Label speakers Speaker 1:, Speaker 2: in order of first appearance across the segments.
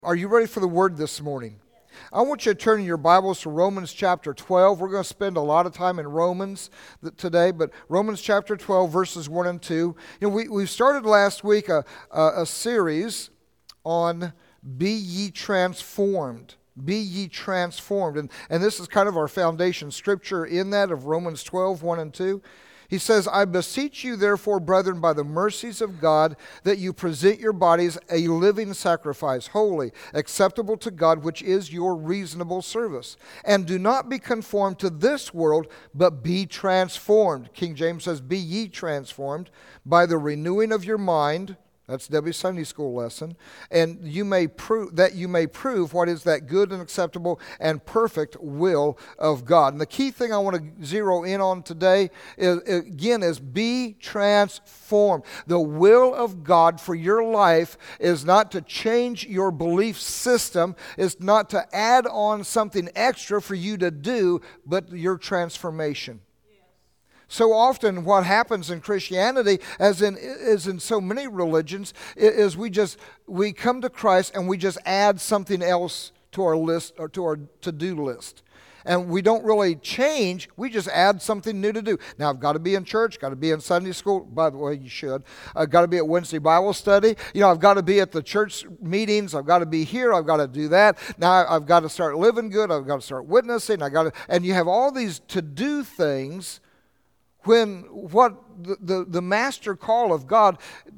Speaker 1: Are you ready for the word this morning? I want you to turn your Bibles to Romans chapter 12. We're going to spend a lot of time in Romans today, but Romans chapter 12, verses 1 and 2. We started last week a series on Be Ye Transformed. Be ye transformed. And this is kind of our foundation scripture in that of Romans 12, 1 and 2. He says, I beseech you, therefore, brethren, by the mercies of God, that you present your bodies a living sacrifice, holy, acceptable to God, which is your reasonable service. And do not be conformed to this world, but be transformed. King James says, be ye transformed by the renewing of your mind. That's Debbie's Sunday school lesson. And you may prove what is that good and acceptable and perfect will of God. And the key thing I want to zero in on today is be transformed. The will of God for your life is not to change your belief system. It's not to add on something extra for you to do, but your transformation. So often what happens in Christianity, as in so many religions, is we come to Christ and we just add something else to our list or to our to-do list. And we don't really change, we just add something new to do. Now, I've got to be in church, got to be in Sunday school. By the way, you should. I've got to be at Wednesday Bible study. I've got to be at the church meetings. I've got to be here. I've got to do that. Now, I've got to start living good. I've got to start witnessing. And you have all these to-do things. When what the master call of God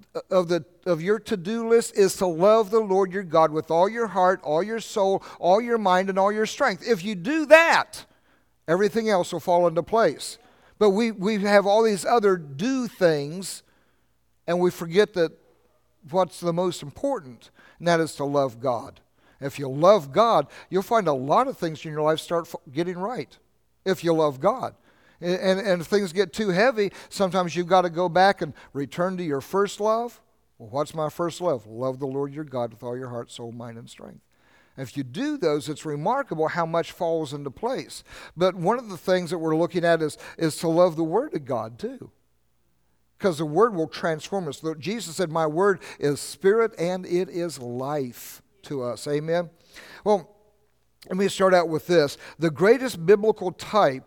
Speaker 1: of your to-do list is to love the Lord your God with all your heart, all your soul, all your mind, and all your strength. If you do that, everything else will fall into place. But we have all these other do things, and we forget that what's the most important, and that is to love God. If you love God, you'll find a lot of things in your life start getting right, if you love God. And if things get too heavy, sometimes you've got to go back and return to your first love. Well, what's my first love? Love the Lord your God with all your heart, soul, mind, and strength. And if you do those, it's remarkable how much falls into place. But one of the things that we're looking at is to love the Word of God too. Because the Word will transform us. Jesus said, my Word is spirit and it is life to us. Amen? Well, let me start out with this. The greatest biblical type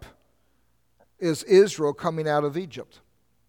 Speaker 1: is Israel coming out of Egypt.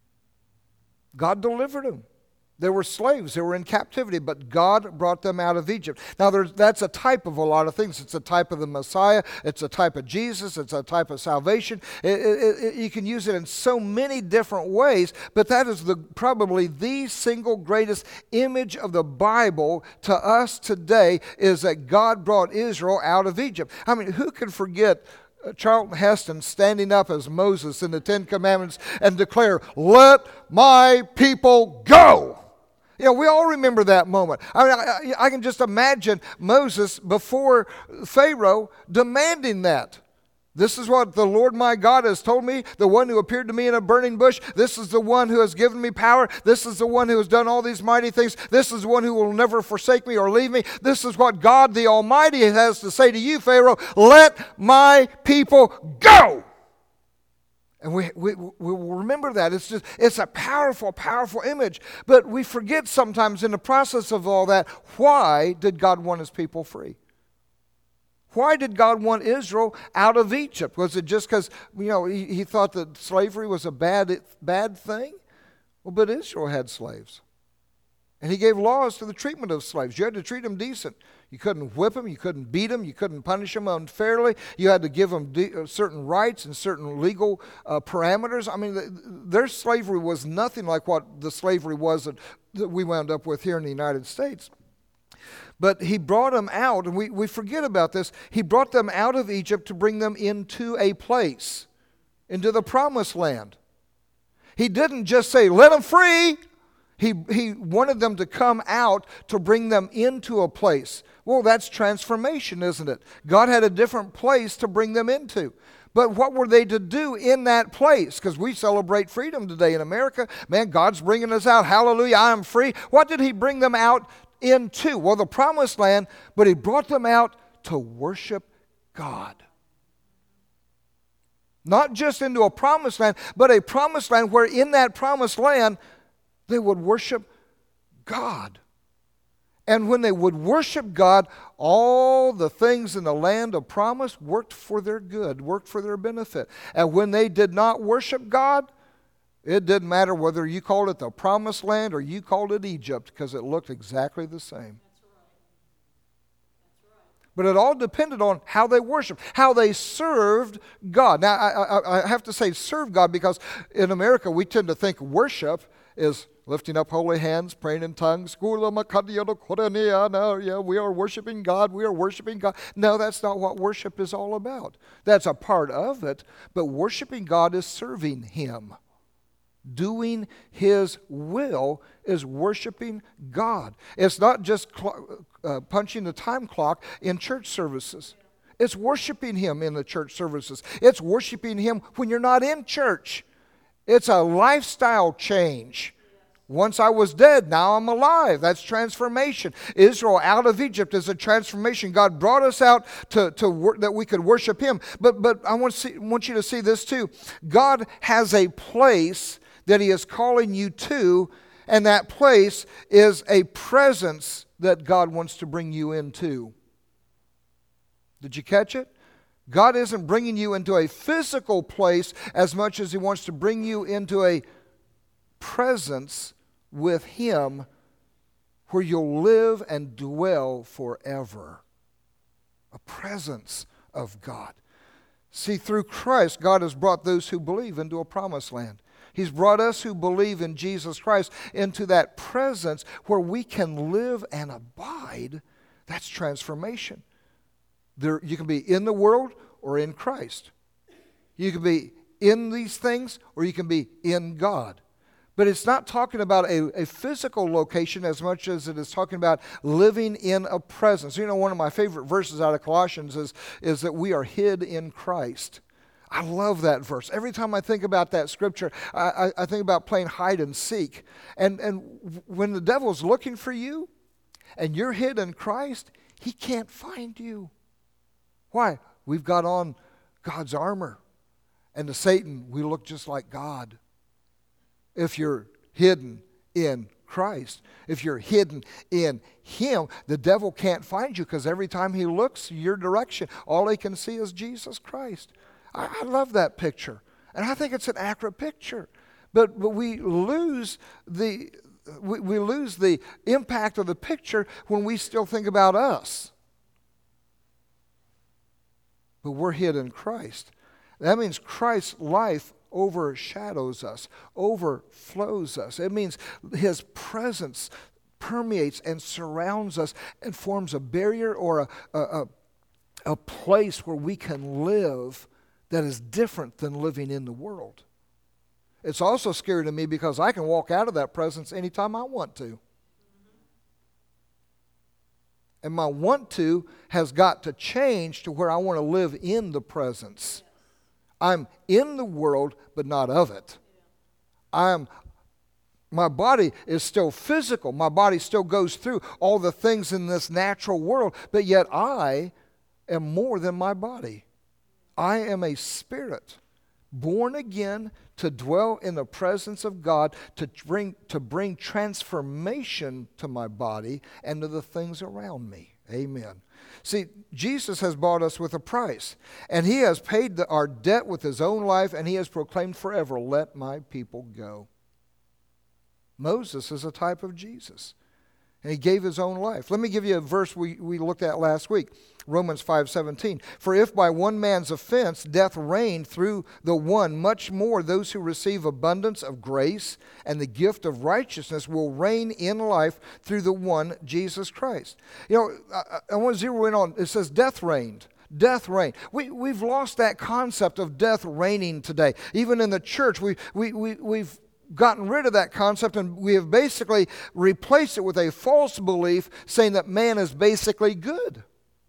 Speaker 1: God delivered them. They were slaves. They were in captivity, but God brought them out of Egypt. Now, that's a type of a lot of things. It's a type of the Messiah. It's a type of Jesus. It's a type of salvation. You can use it in so many different ways, but that is probably the single greatest image of the Bible to us today is that God brought Israel out of Egypt. I mean, who can forget Charlton Heston standing up as Moses in the Ten Commandments and declare, let my people go. We all remember that moment. I mean, I can just imagine Moses before Pharaoh demanding that. This is what the Lord my God has told me, the one who appeared to me in a burning bush. This is the one who has given me power. This is the one who has done all these mighty things. This is the one who will never forsake me or leave me. This is what God the Almighty has to say to you, Pharaoh. Let my people go. And we will remember that. It's a powerful, powerful image. But we forget sometimes in the process of all that, why did God want his people free? Why did God want Israel out of Egypt? Was it just because, he thought that slavery was a bad thing? Well, but Israel had slaves. And he gave laws to the treatment of slaves. You had to treat them decent. You couldn't whip them. You couldn't beat them. You couldn't punish them unfairly. You had to give them certain rights and certain legal parameters. I mean, their slavery was nothing like what the slavery was that we wound up with here in the United States. But he brought them out, and we forget about this. He brought them out of Egypt to bring them into a place, into the promised land. He didn't just say, let them free. He wanted them to come out to bring them into a place. Well, that's transformation, isn't it? God had a different place to bring them into. But what were they to do in that place? Because we celebrate freedom today in America. Man, God's bringing us out. Hallelujah, I am free. What did he bring them out into? Well, the promised land, but he brought them out to worship God. Not just into a promised land, but a promised land where in that promised land they would worship God. And when they would worship God, all the things in the land of promise worked for their good, worked for their benefit. And when they did not worship God, it didn't matter whether you called it the promised land or you called it Egypt, because it looked exactly the same. But it all depended on how they worshiped, how they served God. Now, I have to say serve God, because in America we tend to think worship is lifting up holy hands, praying in tongues. Yeah, we are worshiping God. We are worshiping God. No, that's not what worship is all about. That's a part of it, but worshiping God is serving Him. Doing His will is worshiping God. It's not just punching the time clock in church services. It's worshiping Him in the church services. It's worshiping Him when you're not in church. It's a lifestyle change. Once I was dead, now I'm alive. That's transformation. Israel out of Egypt is a transformation. God brought us out that we could worship Him. But I want you to see this too. God has a place that He is calling you to, and that place is a presence that God wants to bring you into. Did you catch it? God isn't bringing you into a physical place as much as He wants to bring you into a presence with Him where you'll live and dwell forever. A presence of God. See, through Christ, God has brought those who believe into a promised land. He's brought us who believe in Jesus Christ into that presence where we can live and abide. That's transformation. You can be in the world or in Christ. You can be in these things or you can be in God. But it's not talking about a physical location as much as it is talking about living in a presence. You know, one of my favorite verses out of Colossians is that we are hid in Christ. I love that verse. Every time I think about that scripture, I think about playing hide and seek. And when the devil's looking for you and you're hid in Christ, he can't find you. Why? We've got on God's armor. And to Satan, we look just like God. If you're hidden in Christ, if you're hidden in Him, the devil can't find you, because every time he looks your direction, all he can see is Jesus Christ. I love that picture, and I think it's an accurate picture. But we lose the impact of the picture when we still think about us. But we're hid in Christ. That means Christ's life overshadows us, overflows us. It means His presence permeates and surrounds us and forms a barrier or a place where we can live that is different than living in the world. It's also scary to me because I can walk out of that presence anytime I want to. And my want to has got to change to where I want to live in the presence. I'm in the world, but not of it. My body is still physical. My body still goes through all the things in this natural world, but yet I am more than my body. I am a spirit, born again to dwell in the presence of God, to bring transformation to my body and to the things around me. Amen. See, Jesus has bought us with a price, and He has paid our debt with His own life, and He has proclaimed forever, "Let my people go." Moses is a type of Jesus, and he gave his own life. Let me give you a verse we looked at last week, Romans 5:17. "For if by one man's offense death reigned through the one, much more those who receive abundance of grace and the gift of righteousness will reign in life through the one, Jesus Christ." You know, I want to zero in on, it says death reigned. Death reigned. We've lost that concept of death reigning today. Even in the church, we've gotten rid of that concept, and we have basically replaced it with a false belief saying that man is basically good.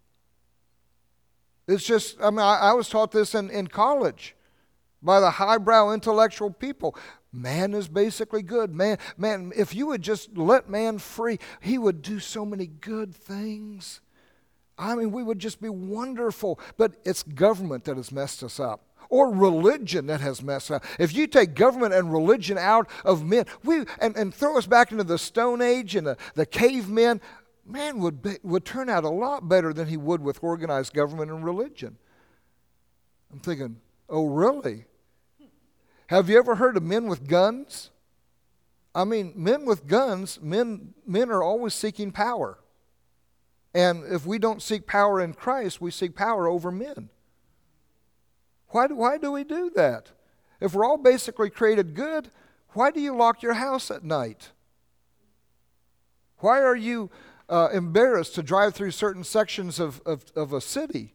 Speaker 1: It's just, I was taught this in college by the highbrow intellectual people. Man is basically good. Man, if you would just let man free, he would do so many good things. We would just be wonderful. But it's government that has messed us up. Or religion that has messed up. If you take government and religion out of men, and throw us back into the Stone Age and the cavemen, man would turn out a lot better than he would with organized government and religion. I'm thinking, oh, really? Have you ever heard of men with guns? I mean, men with guns, men are always seeking power. And if we don't seek power in Christ, we seek power over men. Why do we do that? If we're all basically created good, why do you lock your house at night? Why are you embarrassed to drive through certain sections of a city?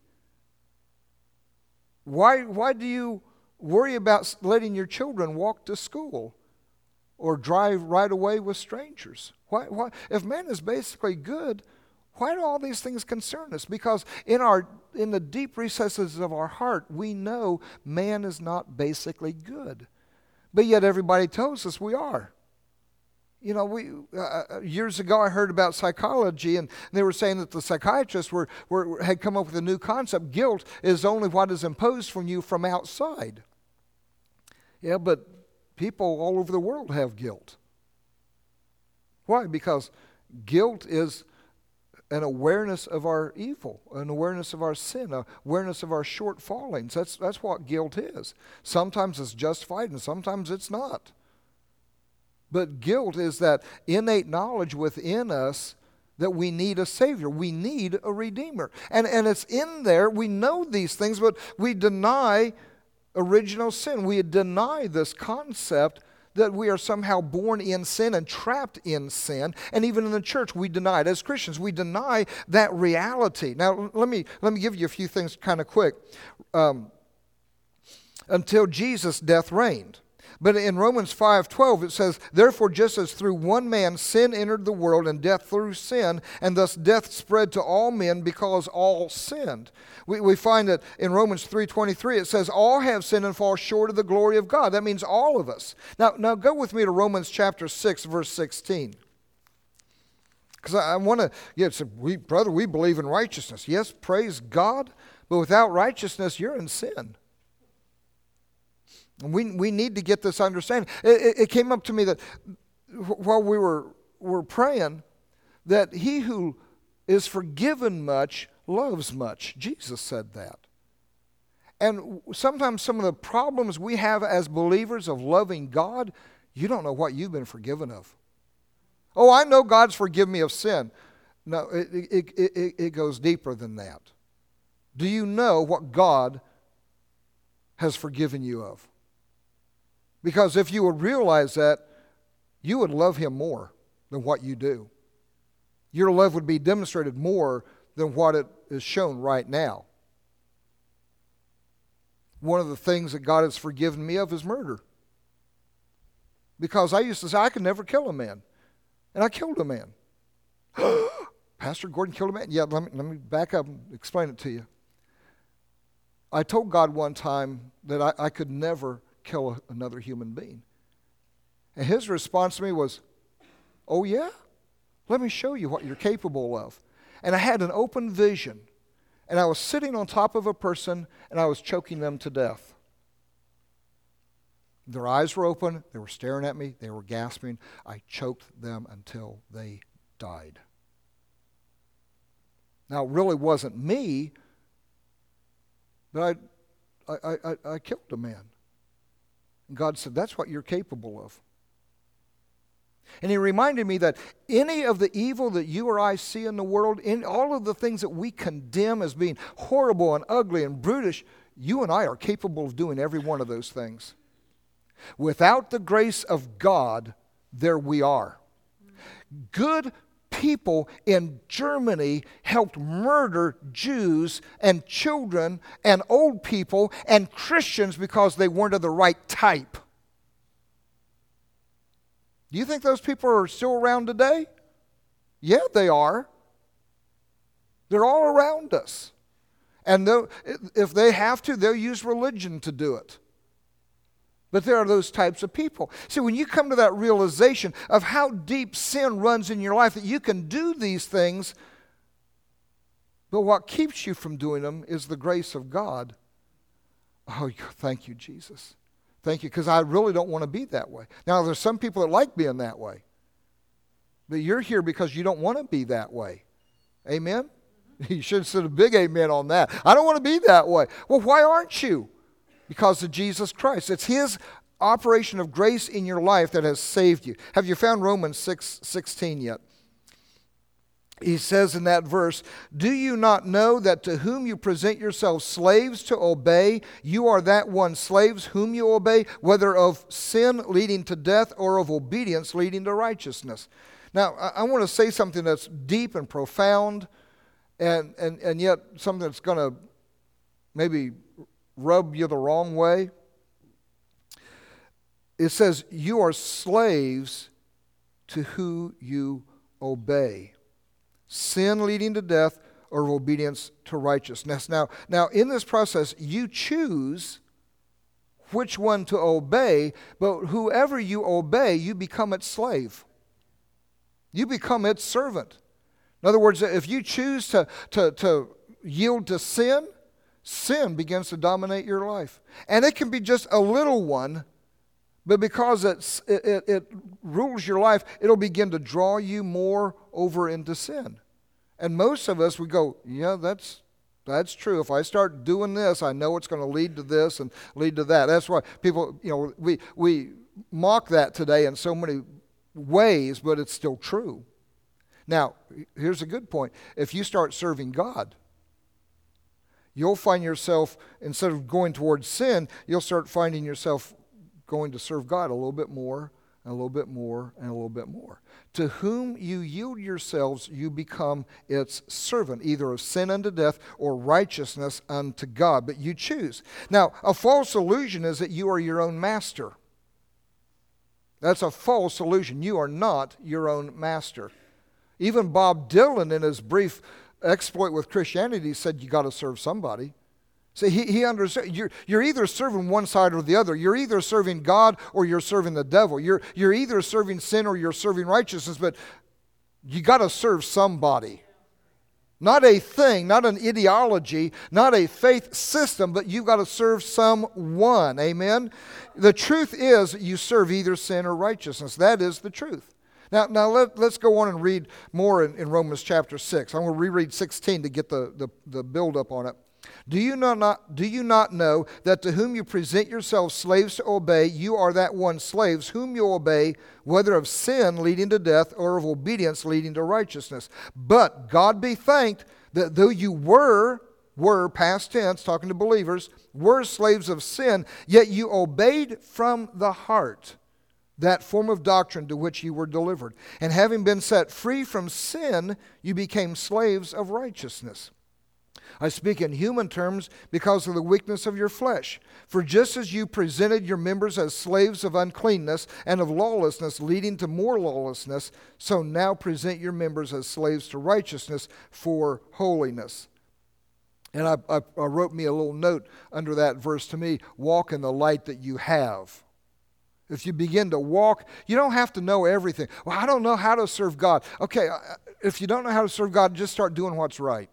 Speaker 1: Why do you worry about letting your children walk to school or drive right away with strangers? Why? If man is basically good, why do all these things concern us? Because in the deep recesses of our heart, we know man is not basically good. But yet everybody tells us we are. You know, years ago I heard about psychology, and they were saying that the psychiatrists had come up with a new concept. Guilt is only what is imposed from you from outside. Yeah, but people all over the world have guilt. Why? Because guilt is an awareness of our evil, an awareness of our sin, an awareness of our shortfallings. That's what guilt is. Sometimes it's justified and sometimes it's not. But guilt is that innate knowledge within us that we need a Savior. We need a Redeemer. And it's in there. We know these things, but we deny original sin. We deny this concept that we are somehow born in sin and trapped in sin. And even in the church, we deny it. As Christians, we deny that reality. Now, let me give you a few things kind of quick. Until Jesus' death reigned. But in Romans 5:12 it says, therefore just as through one man sin entered the world, and death through sin, and thus death spread to all men because all sinned. We find that in Romans 3:23 it says, all have sinned and fall short of the glory of God. That means all of us. Now go with me to Romans chapter 6, verse 16. Because I want to, brother, we believe in righteousness. Yes, praise God, but without righteousness you're in sin. We need to get this understanding. It came up to me that while we were praying, that he who is forgiven much loves much. Jesus said that. And sometimes some of the problems we have as believers of loving God, you don't know what you've been forgiven of. Oh, I know God's forgiven me of sin. No, it goes deeper than that. Do you know what God has forgiven you of? Because if you would realize that, you would love him more than what you do. Your love would be demonstrated more than what it is shown right now. One of the things that God has forgiven me of is murder. Because I used to say, I could never kill a man. And I killed a man. Pastor Gordon killed a man? Yeah, let me back up and explain it to you. I told God one time that I could never kill another human being. And his response to me was, oh yeah? Let me show you what you're capable of. And I had an open vision. And I was sitting on top of a person and I was choking them to death. Their eyes were open. They were staring at me. They were gasping. I choked them until they died. Now, it really wasn't me, but I killed a man. And God said, that's what you're capable of. And he reminded me that any of the evil that you or I see in the world, in all of the things that we condemn as being horrible and ugly and brutish, you and I are capable of doing every one of those things. Without the grace of God, there we are. Good people in Germany helped murder Jews and children and old people and Christians because they weren't of the right type. Do you think those people are still around today? Yeah, they are. They're all around us. And if they have to, they'll use religion to do it. But there are those types of people. See, when you come to that realization of how deep sin runs in your life, that you can do these things, but what keeps you from doing them is the grace of God. Oh, thank you, Jesus. Thank you, because I really don't want to be that way. Now, there's some people that like being that way. But you're here because you don't want to be that way. Amen? You should have said a big amen on that. I don't want to be that way. Well, why aren't you? Because of Jesus Christ. It's His operation of grace in your life that has saved you. Have you found Romans 6:16 yet? He says in that verse, "Do you not know that to whom you present yourselves slaves to obey, you are that one slaves whom you obey, whether of sin leading to death or of obedience leading to righteousness?" Now, I want to say something that's deep and profound, and yet something that's going to maybe rub you the wrong way. It says, you are slaves to who you obey. Sin leading to death or obedience to righteousness. Now, in this process, you choose which one to obey, but whoever you obey, you become its slave. You become its servant. In other words, if you choose to yield to sin, sin begins to dominate your life. And it can be just a little one, but because it rules your life, it'll begin to draw you more over into sin. And most of us would go, yeah, that's true. If I start doing this, I know it's going to lead to this and lead to that. That's why people, we mock that today in so many ways, but it's still true. Now, here's a good point. If you start serving God, you'll find yourself, instead of going towards sin, you'll start finding yourself going to serve God a little bit more, and a little bit more, and a little bit more. To whom you yield yourselves, you become its servant, either of sin unto death or righteousness unto God. But you choose. Now, a false illusion is that you are your own master. That's a false illusion. You are not your own master. Even Bob Dylan, in his brief exploit with Christianity, said you got to serve somebody. See, he understood. You're either serving one side or the other. You're either serving God or you're serving the devil. You're either serving sin or you're serving righteousness, but you got to serve somebody. Not a thing, not an ideology, not a faith system, but you've got to serve someone. Amen? The truth is you serve either sin or righteousness. That is the truth. Now let's go on and read more in Romans chapter 6. I'm going to reread 16 to get the build up on it. Do you not know that to whom you present yourselves slaves to obey, you are that one slaves whom you obey, whether of sin leading to death or of obedience leading to righteousness? But God be thanked that though you were past tense, talking to believers, were slaves of sin, yet you obeyed from the heart that form of doctrine to which you were delivered. And having been set free from sin, you became slaves of righteousness. I speak in human terms because of the weakness of your flesh. For just as you presented your members as slaves of uncleanness and of lawlessness, leading to more lawlessness, so now present your members as slaves to righteousness for holiness. And I wrote me a little note under that verse to me, walk in the light that you have. If you begin to walk, you don't have to know everything. Well, I don't know how to serve God. Okay, if you don't know how to serve God, just start doing what's right.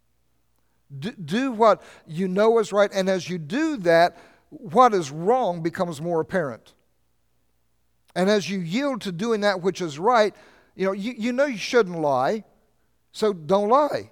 Speaker 1: Do what you know is right, and as you do that, what is wrong becomes more apparent. And as you yield to doing that which is right, you know you shouldn't lie, so don't lie.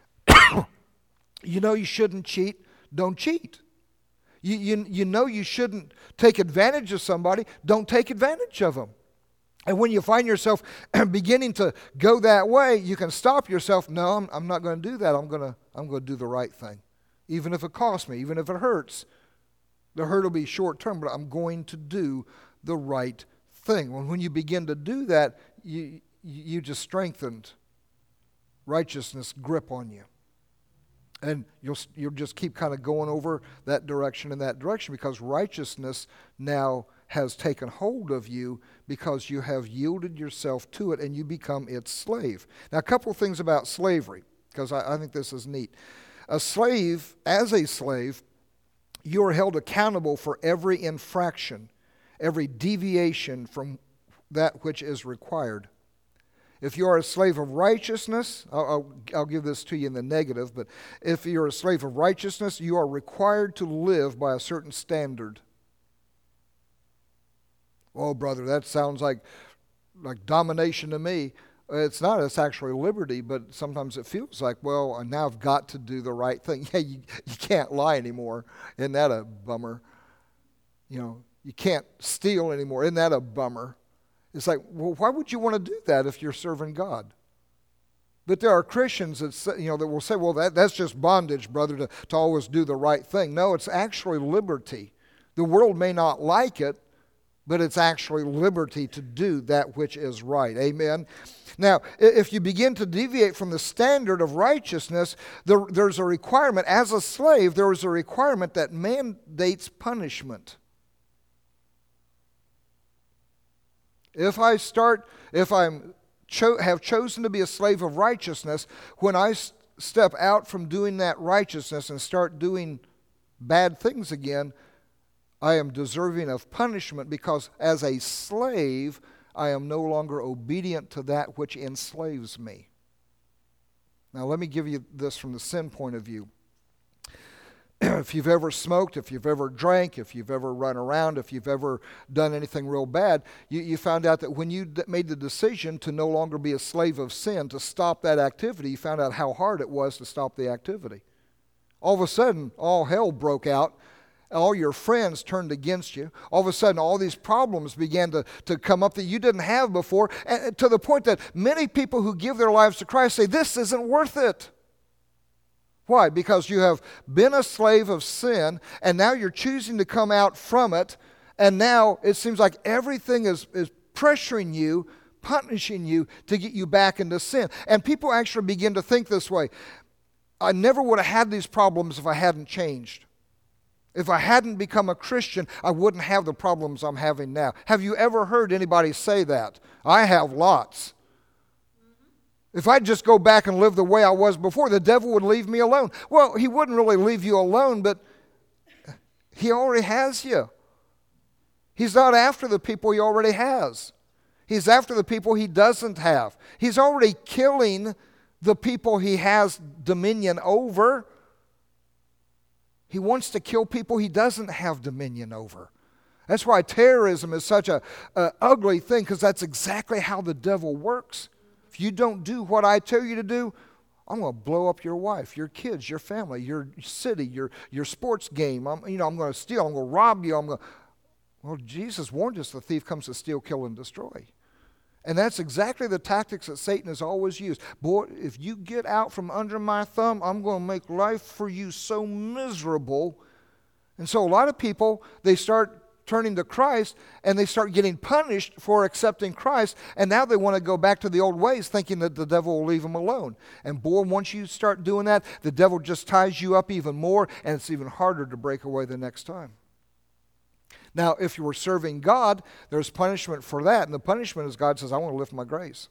Speaker 1: You know you shouldn't cheat, don't cheat. You know you shouldn't take advantage of somebody, don't take advantage of them. And when you find yourself beginning to go that way, you can stop yourself. No, I'm not going to do that. I'm going to do the right thing. Even if it costs me, even if it hurts. The hurt will be short term, but I'm going to do the right thing. When you begin to do that, you just strengthened righteousness grip on you. And you'll just keep kind of going over that direction and that direction because righteousness now has taken hold of you because you have yielded yourself to it and you become its slave. Now, a couple of things about slavery, because I think this is neat. As a slave, you are held accountable for every infraction, every deviation from that which is required. If you are a slave of righteousness, I'll give this to you in the negative, but if you're a slave of righteousness, you are required to live by a certain standard. Oh, brother, that sounds like domination to me. It's not, it's actually liberty, but sometimes it feels like, well, now I've got to do the right thing. Yeah, you can't lie anymore. Isn't that a bummer? You can't steal anymore. Isn't that a bummer? It's like, well, why would you want to do that if you're serving God? But there are Christians that say, that will say, well, that's just bondage, brother, to always do the right thing. No, it's actually liberty. The world may not like it, but it's actually liberty to do that which is right. Amen? Now, if you begin to deviate from the standard of righteousness, there's a requirement. As a slave, there is a requirement that mandates punishment. If I have chosen to be a slave of righteousness, when I step out from doing that righteousness and start doing bad things again, I am deserving of punishment, because as a slave, I am no longer obedient to that which enslaves me. Now, let me give you this from the sin point of view. If you've ever smoked, if you've ever drank, if you've ever run around, if you've ever done anything real bad, you found out that when you made the decision to no longer be a slave of sin, to stop that activity, you found out how hard it was to stop the activity. All of a sudden, all hell broke out. All your friends turned against you. All of a sudden, all these problems began to come up that you didn't have before, and to the point that many people who give their lives to Christ say, this isn't worth it. Why? Because you have been a slave of sin, and now you're choosing to come out from it, and now it seems like everything is pressuring you, punishing you to get you back into sin. And people actually begin to think this way: I never would have had these problems if I hadn't changed. If I hadn't become a Christian, I wouldn't have the problems I'm having now. Have you ever heard anybody say that? I have lots. If I just go back and live the way I was before, the devil would leave me alone. Well, he wouldn't really leave you alone, but he already has you. He's not after the people he already has. He's after the people he doesn't have. He's already killing the people he has dominion over. He wants to kill people he doesn't have dominion over. That's why terrorism is such a ugly thing, because that's exactly how the devil works. If you don't do what I tell you to do, I'm going to blow up your wife, your kids, your family, your city, your sports game. I'm going to steal. I'm going to rob you. Well, Jesus warned us the thief comes to steal, kill, and destroy. And that's exactly the tactics that Satan has always used. Boy, if you get out from under my thumb, I'm going to make life for you so miserable. And so a lot of people, they start turning to Christ, and they start getting punished for accepting Christ, and now they want to go back to the old ways, thinking that the devil will leave them alone. And boy, once you start doing that, the devil just ties you up even more, and it's even harder to break away the next time. Now, if you were serving God, there's punishment for that, and the punishment is God says, I want to lift my grace.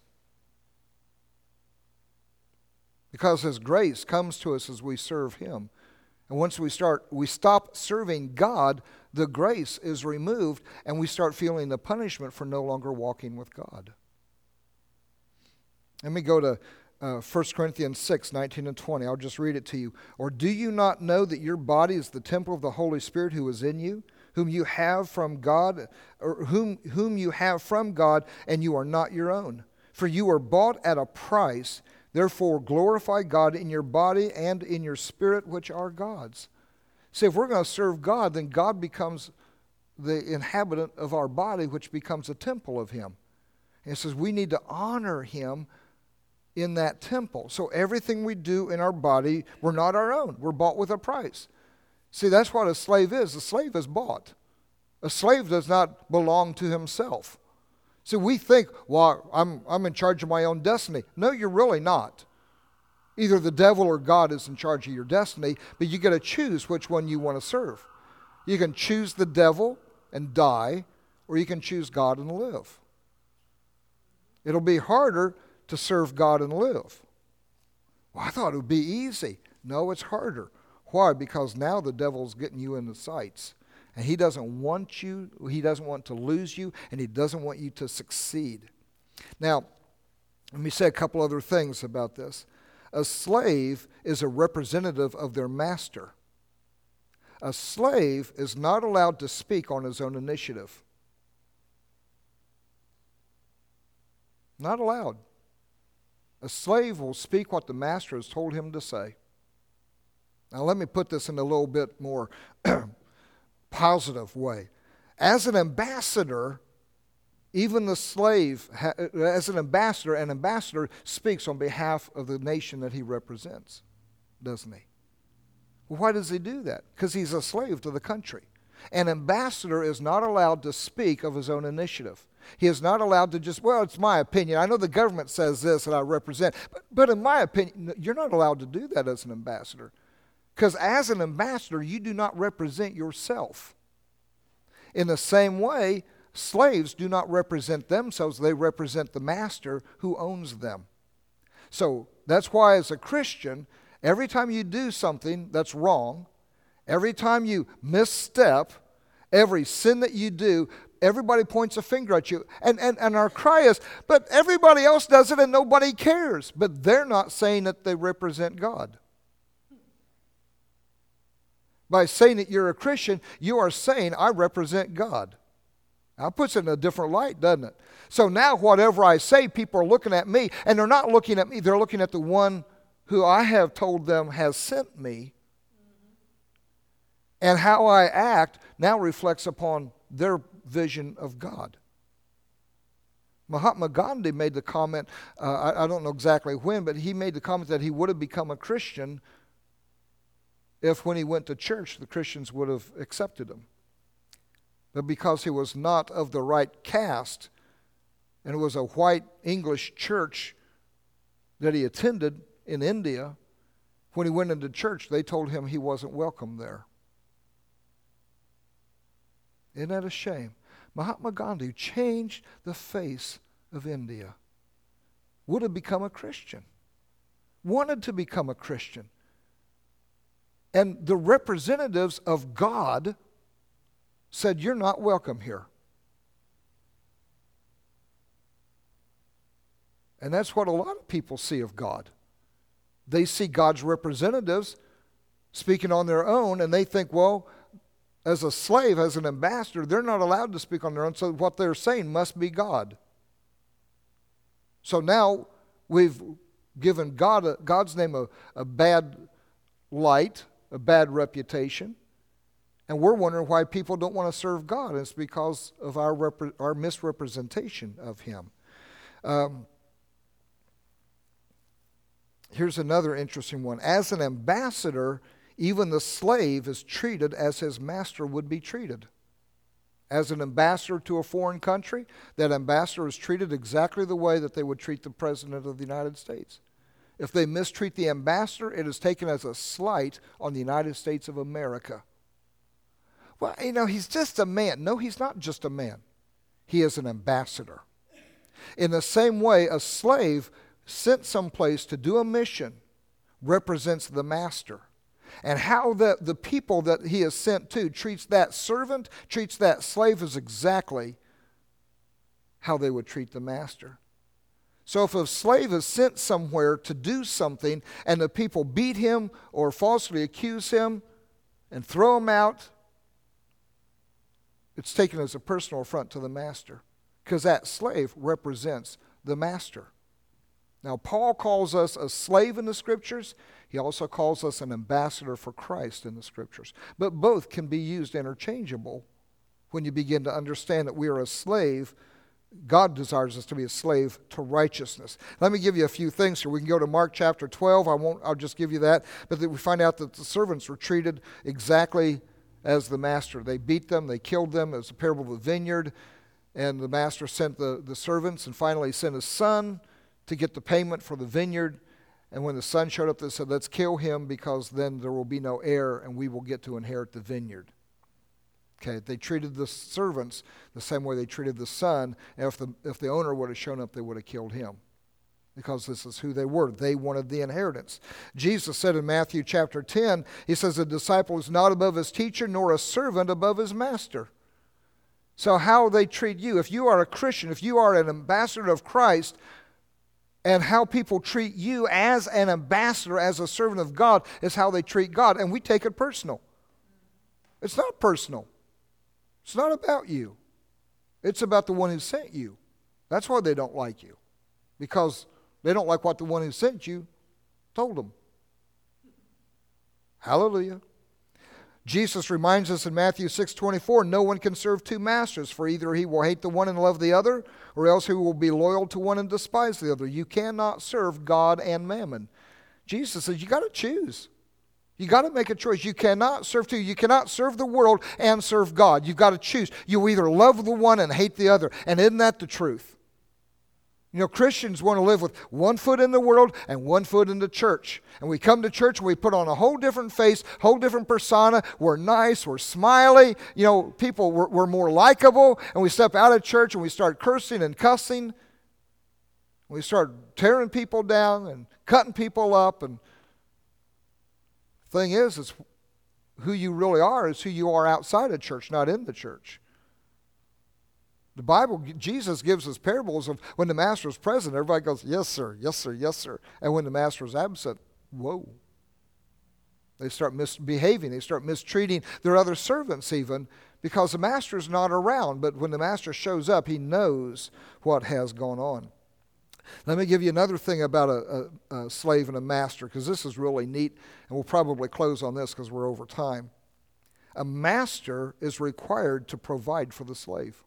Speaker 1: Because His grace comes to us as we serve Him. And once we stop serving God, the grace is removed, and we start feeling the punishment for no longer walking with God. Let me go to 1 Corinthians 6, 19 and 20. I'll just read it to you. Or do you not know that your body is the temple of the Holy Spirit who is in you, whom you have from God, or whom you have from God, and you are not your own? For you are bought at a price. Therefore glorify God in your body and in your spirit, which are God's. See, if we're going to serve God, then God becomes the inhabitant of our body, which becomes a temple of Him. And it says we need to honor Him in that temple. So everything we do in our body, we're not our own. We're bought with a price. See, that's what a slave is. A slave is bought. A slave does not belong to himself. See, we think, well, I'm in charge of my own destiny. No, you're really not. Either the devil or God is in charge of your destiny, but you got to choose which one you want to serve. You can choose the devil and die, or you can choose God and live. It'll be harder to serve God and live. Well, I thought it would be easy. No, it's harder. Why? Because now the devil's getting you in the sights. And he doesn't want you, he doesn't want to lose you, and he doesn't want you to succeed. Now, let me say a couple other things about this. A slave is a representative of their master. A slave is not allowed to speak on his own initiative. Not allowed. A slave will speak what the master has told him to say. Now let me put this in a little bit more positive way. As an ambassador, even the slave, as an ambassador speaks on behalf of the nation that he represents, doesn't he? Well, why does he do that? Because he's a slave to the country. An ambassador is not allowed to speak of his own initiative. He is not allowed to just, well, it's my opinion. I know the government says this and I represent, but in my opinion, you're not allowed to do that as an ambassador. Because as an ambassador, you do not represent yourself. In the same way, slaves do not represent themselves. They represent the master who owns them. So that's why as a Christian, every time you do something that's wrong, every time you misstep, every sin that you do, everybody points a finger at you. And our cry is, but everybody else does it and nobody cares. But they're not saying that they represent God. By saying that you're a Christian, you are saying, I represent God. Now, it puts it in a different light, doesn't it? So now whatever I say, people are looking at me, and they're not looking at me, they're looking at the one who I have told them has sent me. And how I act now reflects upon their vision of God. Mahatma Gandhi made the comment, I don't know exactly when, but he made the comment that he would have become a Christian if when he went to church, the Christians would have accepted him. But because he was not of the right caste, and it was a white English church that he attended in India, when he went into church, they told him he wasn't welcome there. Isn't that a shame? Mahatma Gandhi changed the face of India. Would have become a Christian. Wanted to become a Christian. And the representatives of God said, you're not welcome here. And that's what a lot of people see of God. They see God's representatives speaking on their own, and they think, well, as a slave, as an ambassador, they're not allowed to speak on their own, so what they're saying must be God. So now we've given God's name a bad light, a bad reputation, and we're wondering why people don't want to serve God. And it's because of our misrepresentation of Him. Here's another interesting one. As an ambassador, even the slave is treated as his master would be treated. As an ambassador to a foreign country, that ambassador is treated exactly the way that they would treat the President of the United States. If they mistreat the ambassador, it is taken as a slight on the United States of America. Well, he's just a man. No, he's not just a man. He is an ambassador. In the same way, a slave sent someplace to do a mission represents the master. And how the people that he is sent to treats that servant, treats that slave is exactly how they would treat the master. So if a slave is sent somewhere to do something and the people beat him or falsely accuse him and throw him out, it's taken as a personal affront to the master because that slave represents the master. Now, Paul calls us a slave in the Scriptures. He also calls us an ambassador for Christ in the Scriptures. But both can be used interchangeable when you begin to understand that we are a slave. God desires us to be a slave to righteousness. Let me give you a few things here. We can go to Mark chapter 12. I'll just give you that. But we find out that the servants were treated exactly as the master. They beat them. They killed them. It was a parable of the vineyard. And the master sent the servants and finally sent his son to get the payment for the vineyard. And when the son showed up, they said, let's kill him because then there will be no heir and we will get to inherit the vineyard. Okay, they treated the servants the same way they treated the son. And if the owner would have shown up, they would have killed him because this is who they were. They wanted the inheritance. Jesus said in Matthew chapter 10, he says, a disciple is not above his teacher, nor a servant above his master. So how they treat you, if you are a Christian, if you are an ambassador of Christ, and how people treat you as an ambassador, as a servant of God, is how they treat God. And we take it personal. It's not personal. It's not about you. It's about the one who sent you. That's why they don't like you. Because They don't like what the one who sent you told them. Hallelujah. Jesus reminds us in Matthew 6:24, no one can serve two masters, for either he will hate the one and love the other, or else he will be loyal to one and despise the other. You cannot serve God and mammon. Jesus says you got to choose. You got to make a choice. You cannot serve two. You cannot serve the world and serve God. You've got to choose. You either love the one and hate the other. And isn't that the truth? You know, Christians want to live with one foot in the world and one foot in the church. And we come to church and we put on a whole different face, whole different persona. We're nice, we're smiley. You know, people, we're more likable. And we step out of church and we start cursing and cussing. We start tearing people down and cutting people up. And the thing is who you really are is who you are outside of church, not in the church. The Bible, Jesus gives us parables of when the master is present, everybody goes, yes, sir, yes, sir, yes, sir. And when the master is absent, whoa. They start misbehaving. They start mistreating their other servants even because the master is not around. But when the master shows up, he knows what has gone on. Let me give you another thing about a slave and a master, because this is really neat, and we'll probably close on this because we're over time. A master is required to provide for the slave.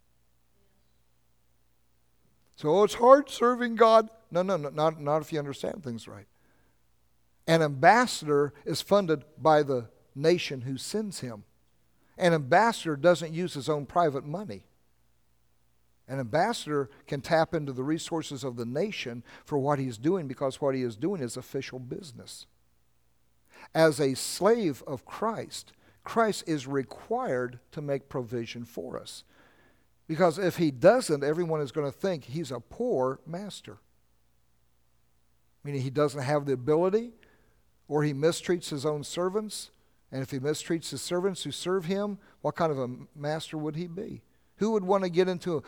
Speaker 1: So it's hard serving God. No, not if you understand things right. An ambassador is funded by the nation who sends him. An ambassador doesn't use his own private money. An ambassador can tap into the resources of the nation for what he's doing because what he is doing is official business. As a slave of Christ, Christ is required to make provision for us. Because if he doesn't, everyone is going to think he's a poor master. Meaning he doesn't have the ability, or he mistreats his own servants. And if he mistreats his servants who serve him, what kind of a master would he be? Who would want to get into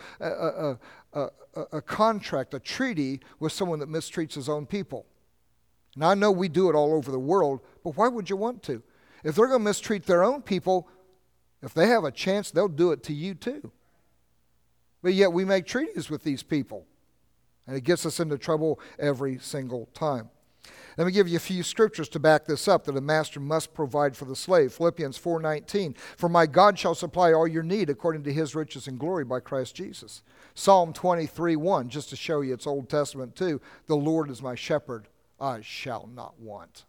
Speaker 1: a contract, a treaty with someone that mistreats his own people? Now, I know we do it all over the world, but why would you want to? If they're going to mistreat their own people, if they have a chance, they'll do it to you too. But yet we make treaties with these people. And it gets us into trouble every single time. Let me give you a few scriptures to back this up, that a master must provide for the slave. Philippians 4:19, for my God shall supply all your need according to his riches and glory by Christ Jesus. Psalm 23:1, just to show you it's Old Testament too. The Lord is my shepherd, I shall not want.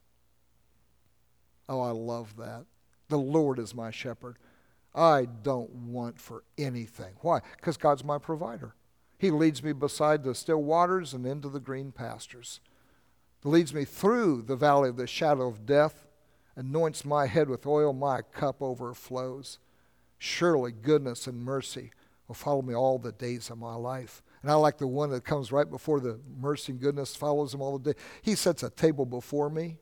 Speaker 1: Oh, I love that. The Lord is my shepherd. I don't want for anything. Why? Because God's my provider. He leads me beside the still waters and into the green pastures. He leads me through the valley of the shadow of death, anoints my head with oil, my cup overflows. Surely goodness and mercy will follow me all the days of my life. And I like the one that comes right before the mercy and goodness follows him all the day. He sets a table before me.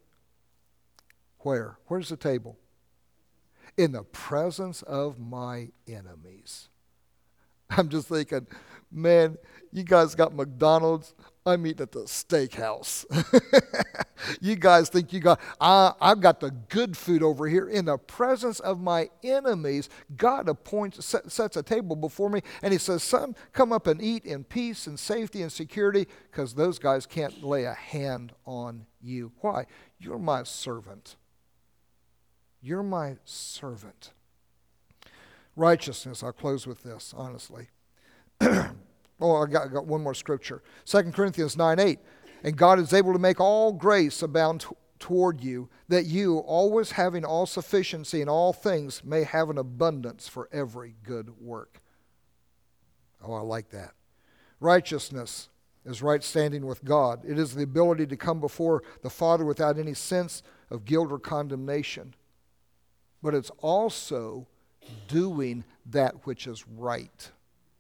Speaker 1: Where? Where's the table? In the presence of my enemies. I'm just thinking, man, you guys got McDonald's. I'm eating at the steakhouse. You guys think you got, I've got the good food over here. In the presence of my enemies, God sets a table before me, and he says, son, come up and eat in peace and safety and security, because those guys can't lay a hand on you. Why? You're my servant. You're my servant. Righteousness, I'll close with this, honestly. I got one more scripture. 2 Corinthians 9:8. And God is able to make all grace abound toward you, that you, always having all sufficiency in all things, may have an abundance for every good work. Oh, I like that. Righteousness is right standing with God. It is the ability to come before the Father without any sense of guilt or condemnation. But it's also doing that which is right.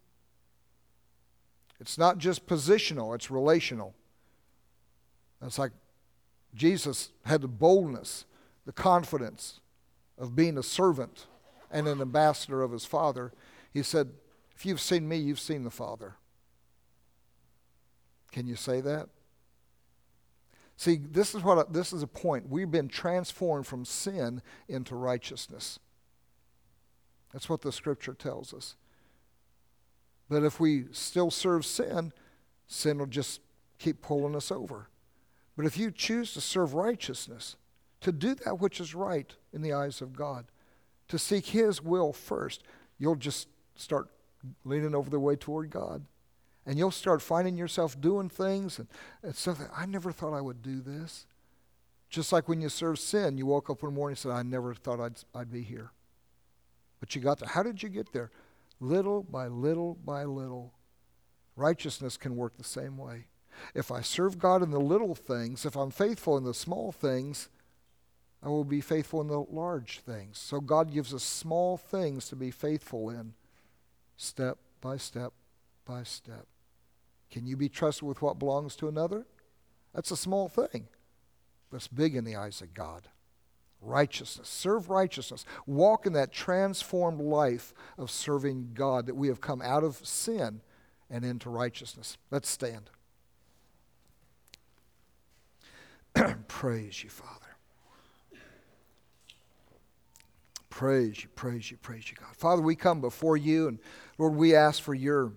Speaker 1: It's not just positional, it's relational. It's like Jesus had the boldness, the confidence of being a servant and an ambassador of his Father. He said, if you've seen me, you've seen the Father. Can you say that? See, this is a point. We've been transformed from sin into righteousness. That's what the scripture tells us. But if we still serve sin, sin will just keep pulling us over. But if you choose to serve righteousness, to do that which is right in the eyes of God, to seek His will first, you'll just start leaning over the way toward God. And you'll start finding yourself doing things and stuff that I never thought I would do this. Just like when you serve sin, you woke up one morning and said, I never thought I'd be here. But you got there. How did you get there? Little by little by little. Righteousness can work the same way. If I serve God in the little things, if I'm faithful in the small things, I will be faithful in the large things. So God gives us small things to be faithful in, step by step by step. Can you be trusted with what belongs to another? That's a small thing, but it's big in the eyes of God. Righteousness. Serve righteousness. Walk in that transformed life of serving God, that we have come out of sin and into righteousness. Let's stand. Praise you, Father. Praise you, praise you, praise you, God. Father, we come before you, and Lord, we ask for your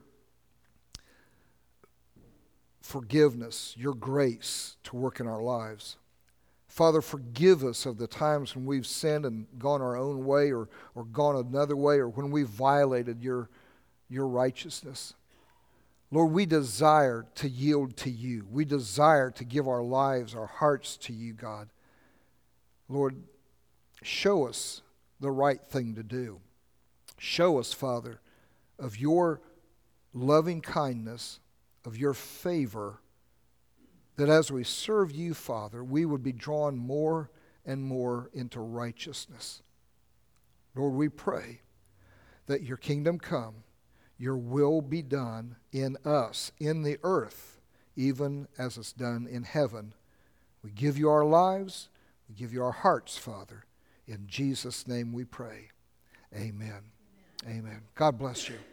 Speaker 1: forgiveness, your grace to work in our lives. Father, forgive us of the times when we've sinned and gone our own way or gone another way, or when we've violated your righteousness. Lord, we desire to yield to you. We desire to give our lives, our hearts to you, God. Lord, show us the right thing to do. Show us, Father, of your loving kindness, of your favor, that as we serve you, Father, we would be drawn more and more into righteousness. Lord, we pray that your kingdom come, your will be done in us, in the earth, even as it's done in heaven. We give you our lives, we give you our hearts, Father. In Jesus' name we pray. Amen. Amen. God bless you.